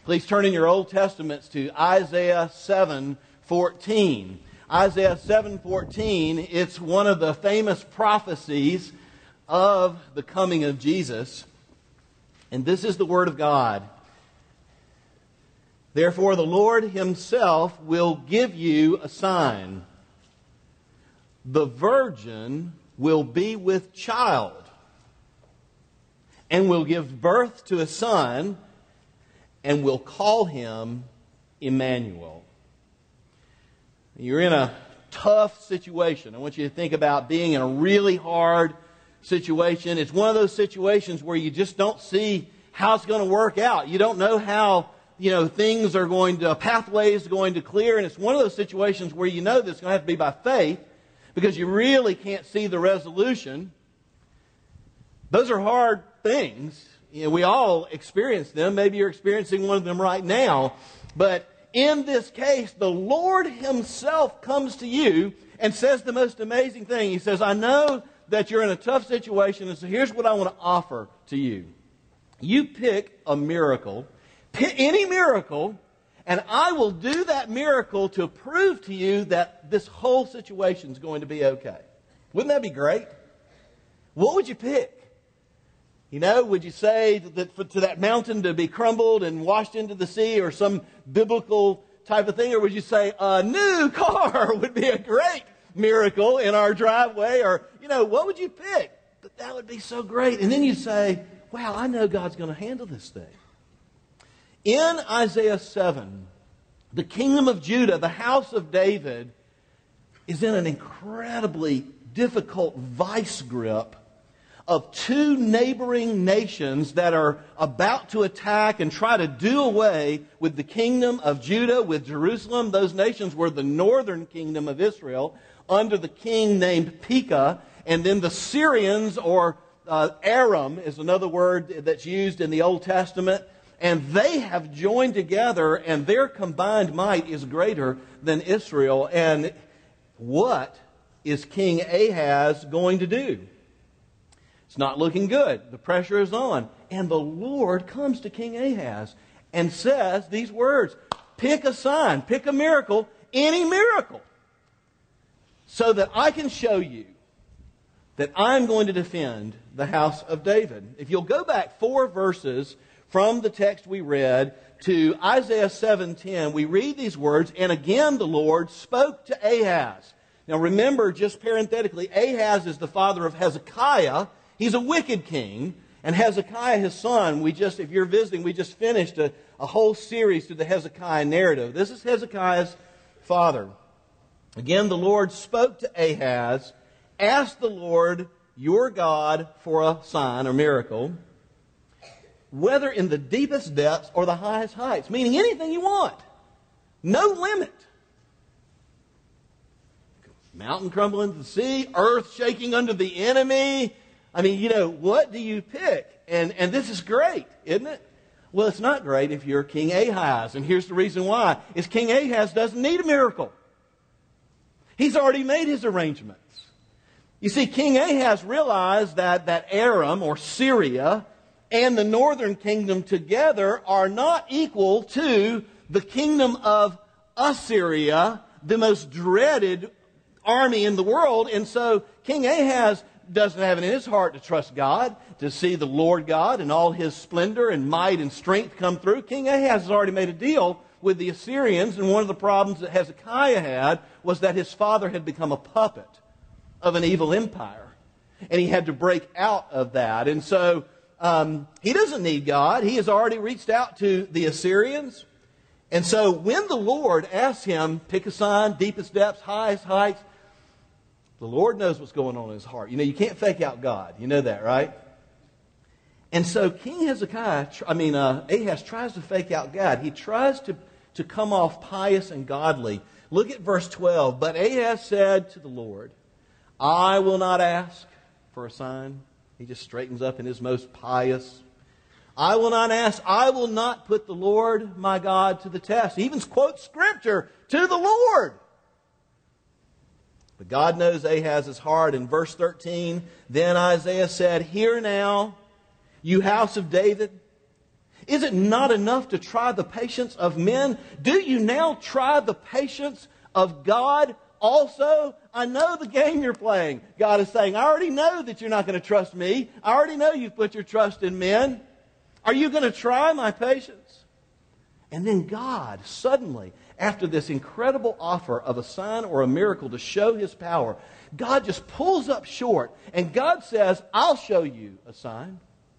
Please turn in your Old Testaments to Isaiah 7:14. Isaiah 7:14, it's one of the famous prophecies of the coming of Jesus. And this is the Word of God. Therefore, the Lord Himself will give you a sign. The virgin will be with child and will give birth to a son and will call him Emmanuel. You're in a tough situation. I want you to think about being in a really hard situation. It's one of those situations where you just don't see how it's going to work out. You don't know how, things are pathways are going to clear. And it's one of those situations where you know that it's going to have to be by faith because you really can't see the resolution. Those are hard things. We all experience them. Maybe you're experiencing one of them right now. But in this case, the Lord Himself comes to you and says the most amazing thing. He says, I know that you're in a tough situation, and so here's what I want to offer to you. You pick a miracle, pick any miracle, and I will do that miracle to prove to you that this whole situation is going to be okay. Wouldn't that be great? What would you pick? Would you say that to that mountain to be crumbled and washed into the sea or some biblical type of thing? Or would you say a new car would be a great miracle in our driveway? Or, what would you pick? But that would be so great. And then you say, wow, I know God's going to handle this thing. In Isaiah 7, the kingdom of Judah, the house of David, is in an incredibly difficult vice grip of two neighboring nations that are about to attack and try to do away with the kingdom of Judah, with Jerusalem. Those nations were the northern kingdom of Israel under the king named Pekah. And then the Syrians, or Aram is another word that's used in the Old Testament. And they have joined together, and their combined might is greater than Israel. And what is King Ahaz going to do? It's not looking good. The pressure is on. And the Lord comes to King Ahaz and says these words, pick a sign, pick a miracle, any miracle, so that I can show you that I'm going to defend the house of David. If you'll go back 4 verses from the text we read to Isaiah 7:10, we read these words, and again the Lord spoke to Ahaz. Now remember, just parenthetically, Ahaz is the father of Hezekiah. He's a wicked king, and Hezekiah, his son, if you're visiting, we just finished a whole series through the Hezekiah narrative. This is Hezekiah's father. Again, the Lord spoke to Ahaz, ask the Lord your God for a sign or miracle, whether in the deepest depths or the highest heights, meaning anything you want. No limit. Mountain crumbling to the sea, earth shaking under the enemy. I mean, what do you pick? And this is great, isn't it? Well, it's not great if you're King Ahaz. And here's the reason why. Is King Ahaz doesn't need a miracle. He's already made his arrangements. You see, King Ahaz realized that Aram, or Syria, and the northern kingdom together are not equal to the kingdom of Assyria, the most dreaded army in the world. And so King Ahaz doesn't have it in his heart to trust God, to see the Lord God and all His splendor and might and strength come through. King Ahaz has already made a deal with the Assyrians, and one of the problems that Hezekiah had was that his father had become a puppet of an evil empire, and he had to break out of that. And so he doesn't need God. He has already reached out to the Assyrians. And so when the Lord asks him, pick a sign, deepest depths, highest heights, the Lord knows what's going on in his heart. You can't fake out God. You know that, right? And so King Ahaz tries to fake out God. He tries to come off pious and godly. Look at verse 12. But Ahaz said to the Lord, I will not ask for a sign. He just straightens up in his most pious. I will not ask. I will not put the Lord my God to the test. He even quotes Scripture to the Lord. But God knows Ahaz's heart. In verse 13, then Isaiah said, hear now, you house of David. Is it not enough to try the patience of men? Do you now try the patience of God also? I know the game you're playing. God is saying, I already know that you're not going to trust me. I already know you've put your trust in men. Are you going to try my patience? And then God, suddenly, after this incredible offer of a sign or a miracle to show His power, God just pulls up short, and God says, I'll show you a sign.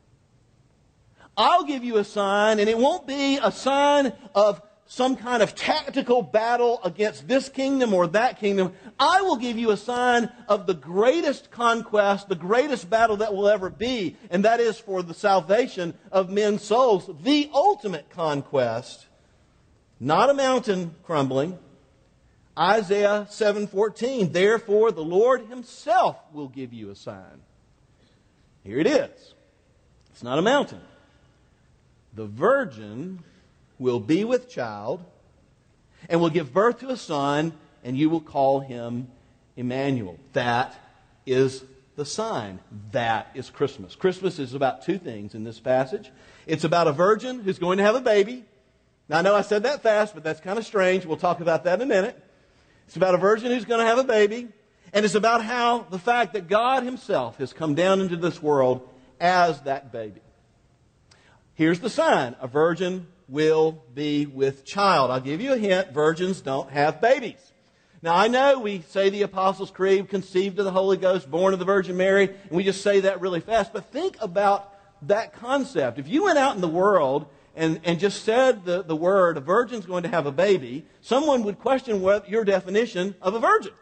I'll give you a sign, and it won't be a sign of some kind of tactical battle against this kingdom or that kingdom. I will give you a sign of the greatest conquest, the greatest battle that will ever be, and that is for the salvation of men's souls. The ultimate conquest, not a mountain crumbling. Isaiah 7:14, therefore the Lord Himself will give you a sign. Here it is. It's not a mountain. The virgin will be with child and will give birth to a son, and you will call him Emmanuel. That is the sign. That is Christmas. Christmas is about two things in this passage. It's about a virgin who's going to have a baby. Now, I know I said that fast, but that's kind of strange. We'll talk about that in a minute. It's about a virgin who's going to have a baby. And it's about how the fact that God Himself has come down into this world as that baby. Here's the sign. A virgin will be with child. I'll give you a hint. Virgins don't have babies. Now, I know we say the Apostles' Creed, conceived of the Holy Ghost, born of the Virgin Mary, and we just say that really fast. But think about that concept. If you went out in the world and just said the word, a virgin's going to have a baby, someone would question your definition of a virgin.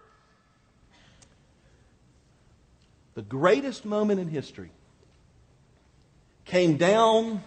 The greatest moment in history came down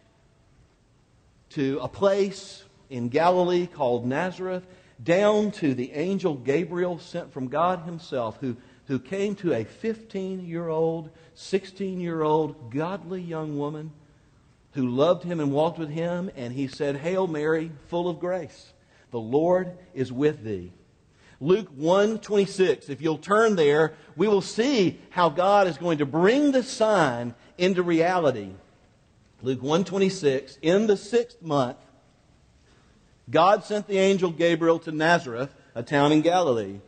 to a place in Galilee called Nazareth, down to the angel Gabriel sent from God Himself, who came to a 15-year-old, 16-year-old, godly young woman who loved Him and walked with Him, and He said, Hail Mary, full of grace, the Lord is with thee. Luke 1:26, if you'll turn there, we will see how God is going to bring the sign into reality. Luke 1:26, in the 6th month, God sent the angel Gabriel to Nazareth, a town in Galilee,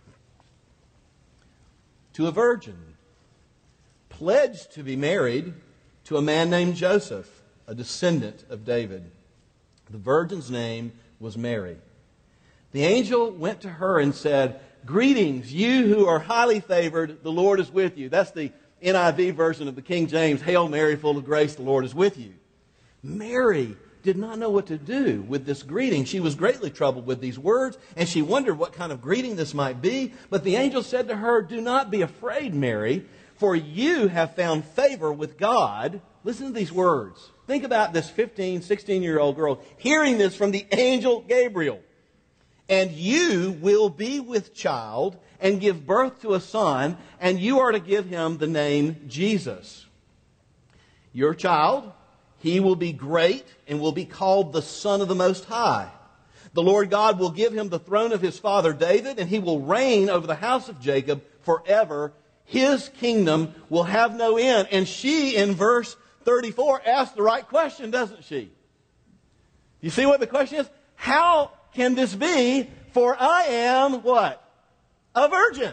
to a virgin, pledged to be married to a man named Joseph, a descendant of David. The virgin's name was Mary. The angel went to her and said, Greetings, you who are highly favored, the Lord is with you. That's the NIV version of the King James, Hail Mary, full of grace, the Lord is with you. Mary did not know what to do with this greeting. She was greatly troubled with these words, and she wondered what kind of greeting this might be. But the angel said to her, Do not be afraid, Mary, for you have found favor with God. Listen to these words. Think about this 15, 16-year-old girl hearing this from the angel Gabriel. And you will be with child and give birth to a son, and you are to give him the name Jesus. Your child, he will be great and will be called the Son of the Most High. The Lord God will give him the throne of his father David, and he will reign over the house of Jacob forever. His kingdom will have no end. And she, in verse 34, asks the right question, doesn't she? You see what the question is? How can this be? For I am what? A virgin.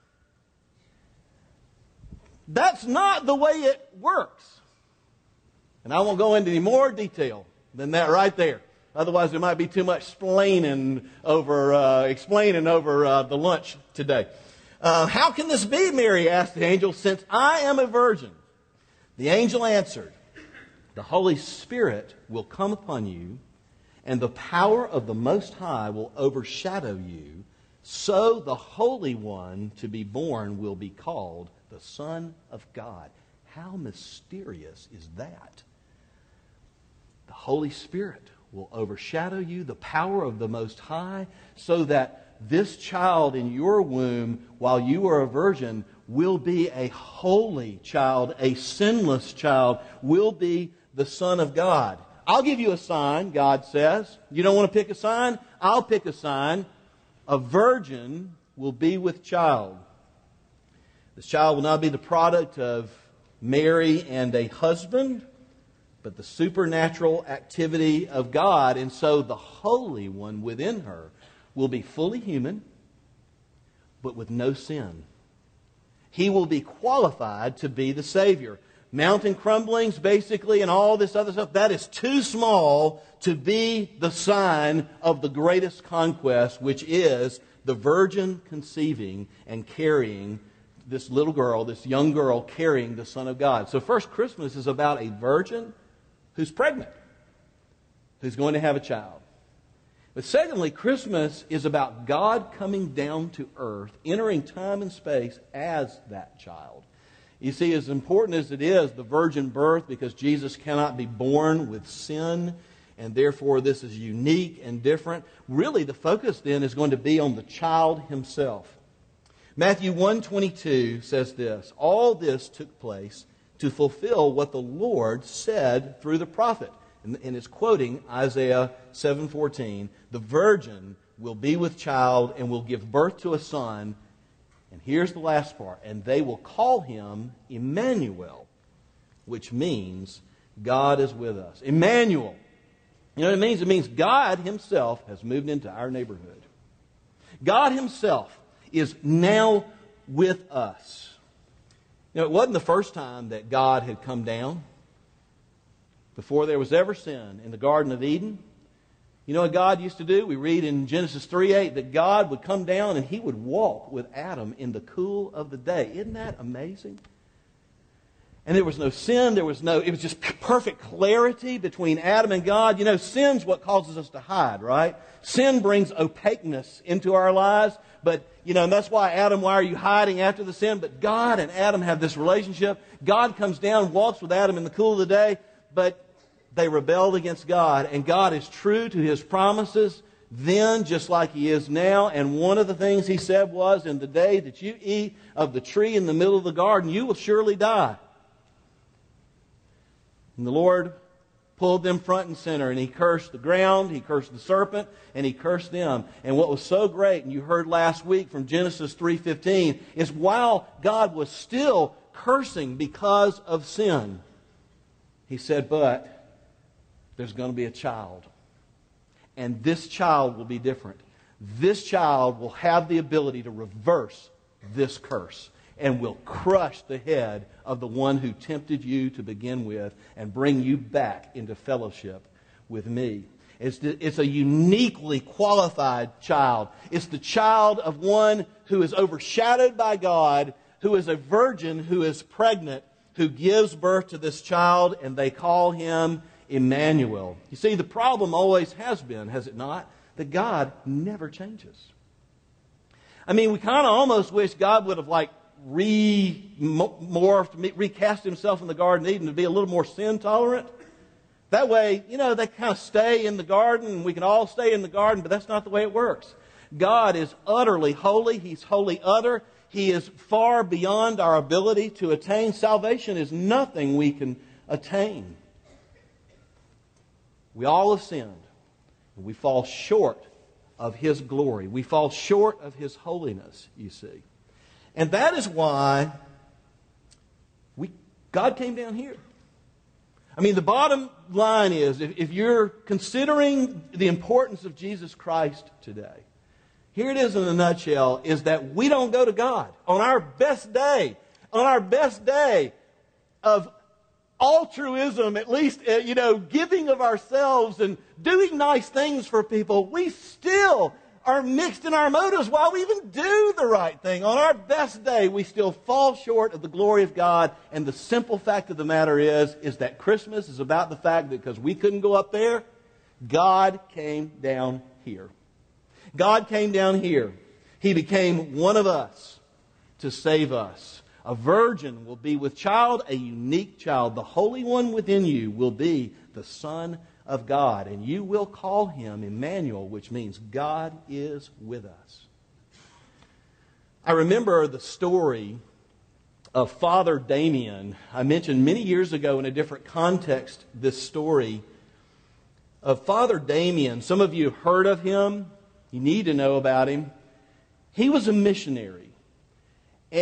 That's not the way it works. And I won't go into any more detail than that right there. Otherwise, there might be too much explaining over the lunch today. How can this be, Mary asked the angel, since I am a virgin? The angel answered, The Holy Spirit will come upon you, and the power of the Most High will overshadow you. So the Holy One to be born will be called the Son of God. How mysterious is that? The Holy Spirit will overshadow you, the power of the Most High, so that this child in your womb, while you are a virgin, will be a holy child, a sinless child, will be the Son of God. I'll give you a sign, God says. You don't want to pick a sign? I'll pick a sign. A virgin will be with child. This child will not be the product of Mary and a husband, but the supernatural activity of God. And so the Holy One within her will be fully human, but with no sin. He will be qualified to be the Savior. Mountain crumblings, basically, and all this other stuff, that is too small to be the sign of the greatest conquest, which is the virgin conceiving and carrying this little girl, this young girl carrying the Son of God. So first, Christmas is about a virgin who's pregnant, who's going to have a child. But secondly, Christmas is about God coming down to earth, entering time and space as that child. You see, as important as it is, the virgin birth, because Jesus cannot be born with sin, and therefore this is unique and different, really the focus then is going to be on the child himself. Matthew 1:22 says this, "All this took place to fulfill what the Lord said through the prophet." And it's quoting Isaiah 7:14. "The virgin will be with child and will give birth to a son." And here's the last part. "And they will call him Emmanuel," which means God is with us. Emmanuel. You know what it means? It means God himself has moved into our neighborhood. God himself is now with us. You know, it wasn't the first time that God had come down. Before there was ever sin in the Garden of Eden, you know what God used to do? We read in Genesis 3:8 that God would come down and he would walk with Adam in the cool of the day. Isn't that amazing? And there was no sin, it was just perfect clarity between Adam and God. You know, sin's what causes us to hide, right? Sin brings opaqueness into our lives, but, you know, and that's why, Adam, why are you hiding after the sin? But God and Adam have this relationship. God comes down, walks with Adam in the cool of the day, but they rebelled against God, and God is true to his promises then just like he is now. And one of the things he said was, "In the day that you eat of the tree in the middle of the garden, you will surely die." And the Lord pulled them front and center, and he cursed the ground, he cursed the serpent, and he cursed them. And what was so great, and you heard last week from Genesis 3:15, is while God was still cursing because of sin, he said, "But there's going to be a child. And this child will be different. This child will have the ability to reverse this curse and will crush the head of the one who tempted you to begin with and bring you back into fellowship with me." It's a uniquely qualified child. It's the child of one who is overshadowed by God, who is a virgin who is pregnant, who gives birth to this child, and they call him Emmanuel. You see, the problem always has been, has it not, that God never changes. I mean, we kind of almost wish God would have recast himself in the Garden of Eden to be a little more sin tolerant. That way, you know, they kind of stay in the garden and we can all stay in the garden, but that's not the way it works. God is utterly holy. He's wholly utter. He is far beyond our ability to attain. Salvation is nothing we can attain. We all have sinned, and we fall short of his glory. We fall short of his holiness, you see. And that is why God came down here. I mean, the bottom line is, if you're considering the importance of Jesus Christ today, here it is in a nutshell, is that we don't go to God on our best day of altruism, at least, giving of ourselves and doing nice things for people. We still are mixed in our motives while we even do the right thing. On our best day, we still fall short of the glory of God. And the simple fact of the matter is that Christmas is about the fact that because we couldn't go up there, God came down here. God came down here. He became one of us to save us. A virgin will be with child, a unique child. The Holy One within you will be the Son of God, and you will call him Emmanuel, which means God is with us. I remember the story of Father Damien. I mentioned many years ago in a different context this story of Father Damien. Some of you have heard of him. You need to know about him. He was a missionary,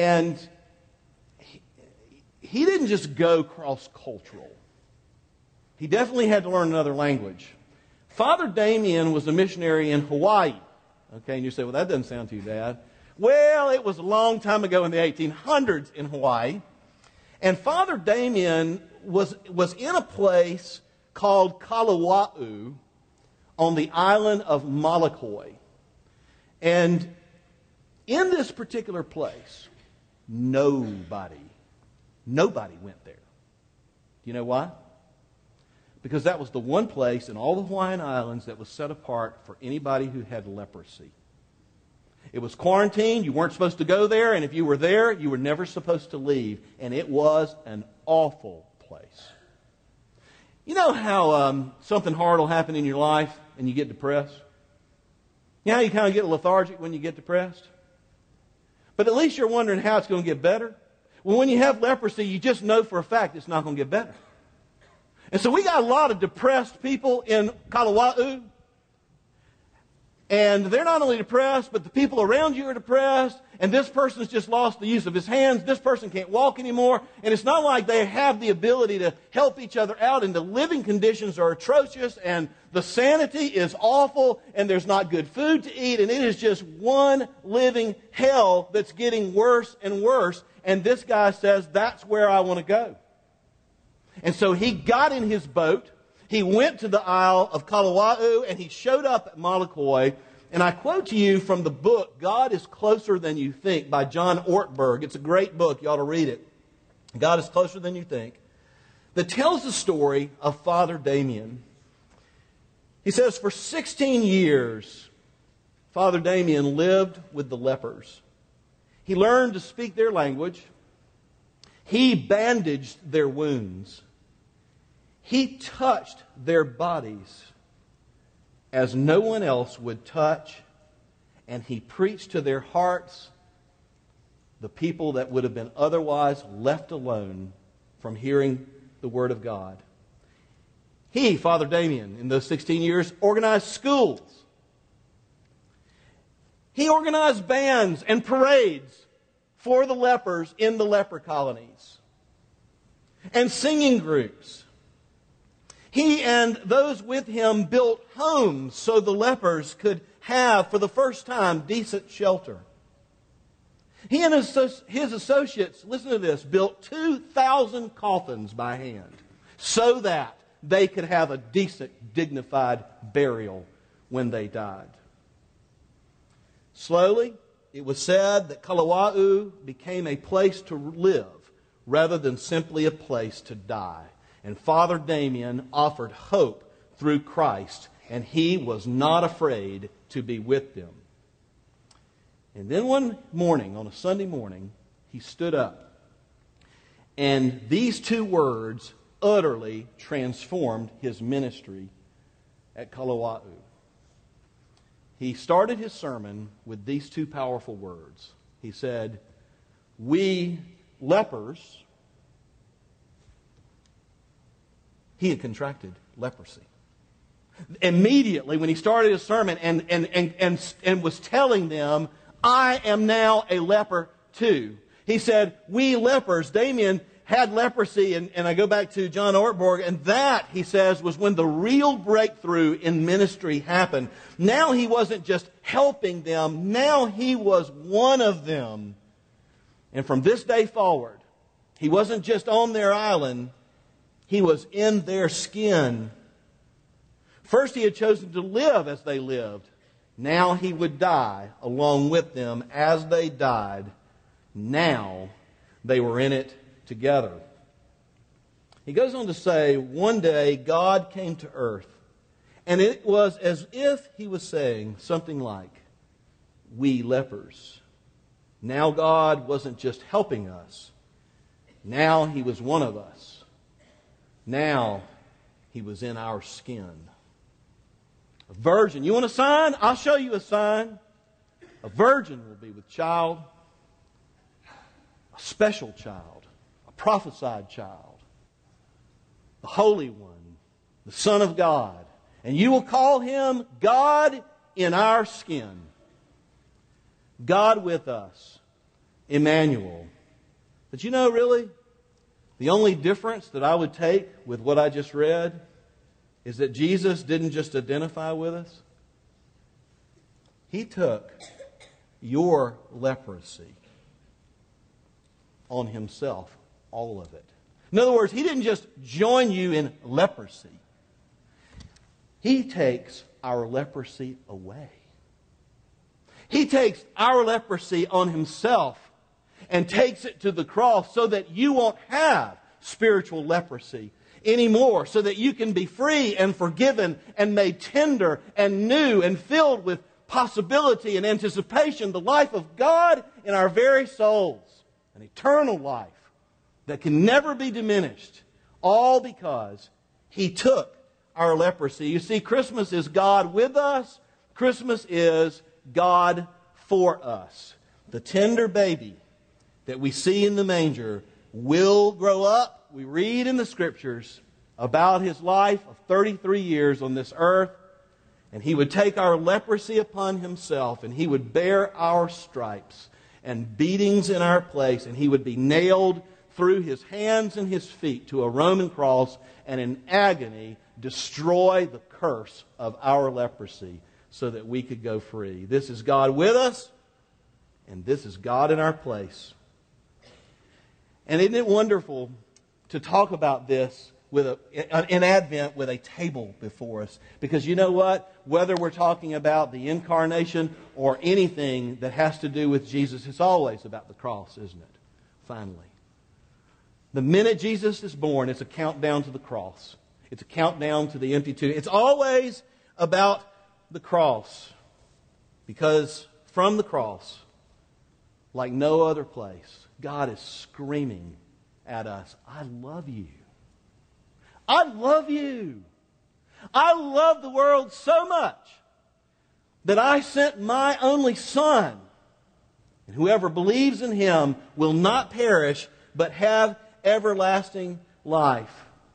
and he didn't just go cross-cultural. He definitely had to learn another language. Father Damien was a missionary in Hawaii. Okay, and you say, well, that doesn't sound too bad. Well, it was a long time ago in the 1800s in Hawaii. And Father Damien was in a place called Kalawa'u on the island of Molokai. And in this particular place, nobody went there. Do you know why? Because that was the one place in all the Hawaiian Islands that was set apart for anybody who had leprosy. It was quarantined. You weren't supposed to go there. And if you were there, you were never supposed to leave. And it was an awful place. You know how something hard will happen in your life and you get depressed? You know how you kind of get lethargic when you get depressed? But at least you're wondering how it's going to get better. Well, when you have leprosy, you just know for a fact it's not going to get better. And so we got a lot of depressed people in Kalawa'u. And they're not only depressed, but the people around you are depressed. And this person's just lost the use of his hands. This person can't walk anymore. And it's not like they have the ability to help each other out. And the living conditions are atrocious. And the sanity is awful. And there's not good food to eat. And it is just one living hell that's getting worse and worse. And this guy says, that's where I want to go. And so he got in his boat. He went to the Isle of Kalawa'u, and he showed up at Molokai. And I quote to you from the book, God is Closer Than You Think, by John Ortberg. It's a great book. You ought to read it. God is Closer Than You Think. That tells the story of Father Damien. He says, for 16 years, Father Damien lived with the lepers. He learned to speak their language. He bandaged their wounds. He touched their bodies as no one else would touch, and he preached to their hearts, the people that would have been otherwise left alone from hearing the Word of God. He, Father Damien, in those 16 years, organized schools. He organized bands and parades for the lepers in the leper colonies and singing groups. He and those with him built homes so the lepers could have, for the first time, decent shelter. He and his associates, listen to this, built 2,000 coffins by hand so that they could have a decent, dignified burial when they died. Slowly, it was said that Kalawa'u became a place to live rather than simply a place to die. And Father Damien offered hope through Christ, and he was not afraid to be with them. And then one morning, on a Sunday morning, he stood up. And these two words utterly transformed his ministry at Kalawa'u. He started his sermon with these two powerful words. He said, we lepers... He had contracted leprosy. Immediately, when he started his sermon and was telling them, I am now a leper too. He said, we lepers, Damien had leprosy, and I go back to John Ortberg, and that, he says, was when the real breakthrough in ministry happened. Now he wasn't just helping them, now he was one of them. And from this day forward, he wasn't just on their island, he was in their skin. First, he had chosen to live as they lived. Now he would die along with them as they died. Now they were in it together. He goes on to say, one day God came to earth, and it was as if he was saying something like, we lepers. Now God wasn't just helping us. Now he was one of us. Now, he was in our skin. A virgin. You want a sign? I'll show you a sign. A virgin will be with child. A special child. A prophesied child. The Holy One. The Son of God. And you will call him God in our skin. God with us. Emmanuel. But you know, really, the only difference that I would take with what I just read is that Jesus didn't just identify with us. He took your leprosy on Himself, all of it. In other words, He didn't just join you in leprosy. He takes our leprosy away. He takes our leprosy on Himself and takes it to the cross so that you won't have spiritual leprosy anymore, so that you can be free and forgiven and made tender and new and filled with possibility and anticipation, the life of God in our very souls, an eternal life that can never be diminished, all because He took our leprosy. You see, Christmas is God with us. Christmas is God for us. The tender baby that we see in the manger will grow up. We read in the Scriptures about His life of 33 years on this earth, and He would take our leprosy upon Himself, and He would bear our stripes and beatings in our place, and He would be nailed through His hands and His feet to a Roman cross, and in agony destroy the curse of our leprosy so that we could go free. This is God with us, and this is God in our place. And isn't it wonderful to talk about this in Advent with a table before us? Because you know what? Whether we're talking about the incarnation or anything that has to do with Jesus, it's always about the cross, isn't it? Finally. The minute Jesus is born, it's a countdown to the cross. It's a countdown to the empty tomb. It's always about the cross. Because from the cross, like no other place, God is screaming at us, I love you. I love you. I love the world so much that I sent my only Son. And whoever believes in Him will not perish, but have everlasting life.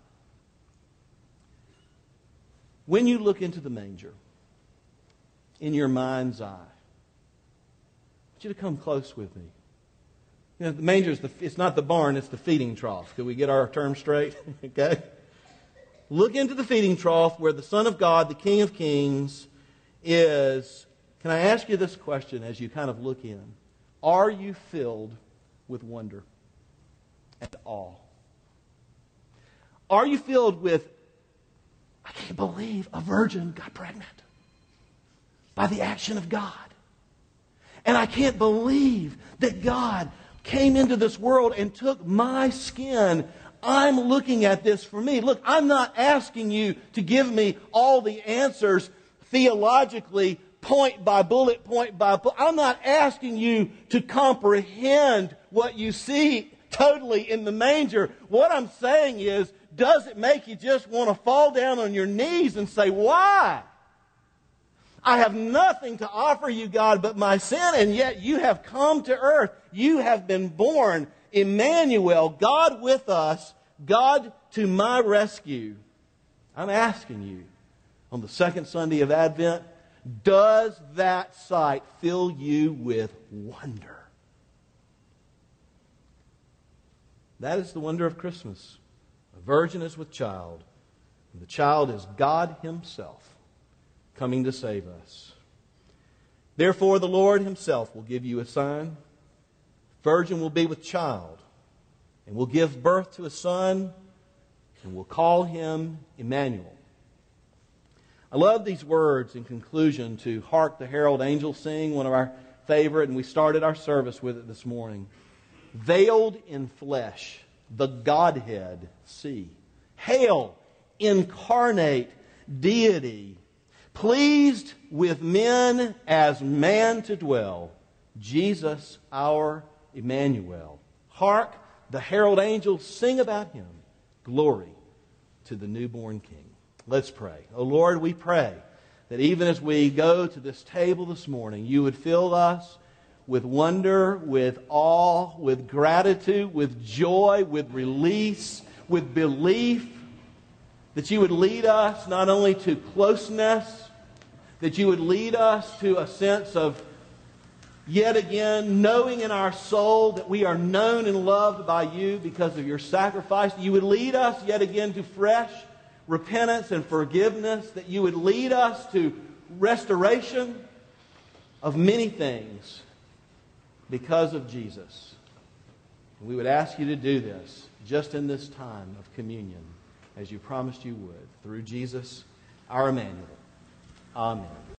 When you look into the manger, in your mind's eye, I want you to come close with me. You know, the manger is it's not the barn, it's the feeding trough. Could we get our term straight? Okay? Look into the feeding trough where the Son of God, the King of Kings, is. Can I ask you this question as you kind of look in? Are you filled with wonder and awe? Are you filled with, I can't believe a virgin got pregnant by the action of God. And I can't believe that God came into this world and took my skin. I'm looking at this for me. Look, I'm not asking you to give me all the answers theologically, point by bullet, point by bullet. I'm not asking you to comprehend what you see totally in the manger. What I'm saying is, does it make you just want to fall down on your knees and say, why? I have nothing to offer you, God, but my sin, and yet you have come to earth. You have been born, Emmanuel, God with us, God to my rescue. I'm asking you, on the second Sunday of Advent, does that sight fill you with wonder? That is the wonder of Christmas. A virgin is with child, and the child is God Himself coming to save us. Therefore, the Lord Himself will give you a sign. Virgin will be with child, and will give birth to a son, and will call Him Emmanuel. I love these words in conclusion to Hark the Herald Angels Sing, one of our favorite, and we started our service with it this morning. Veiled in flesh, the Godhead see. Hail, incarnate deity, pleased with men as man to dwell, Jesus our Emmanuel. Hark, the herald angels sing about Him. Glory to the newborn King. Let's pray. Oh Lord, we pray that even as we go to this table this morning, You would fill us with wonder, with awe, with gratitude, with joy, with release, with belief, that You would lead us not only to closeness, that You would lead us to a sense of, yet again, knowing in our soul that we are known and loved by You because of Your sacrifice. You would lead us yet again to fresh repentance and forgiveness, that you would lead us to restoration of many things because of Jesus. We would ask you to do this just in this time of communion, as you promised you would, through Jesus, our Emmanuel. Amen.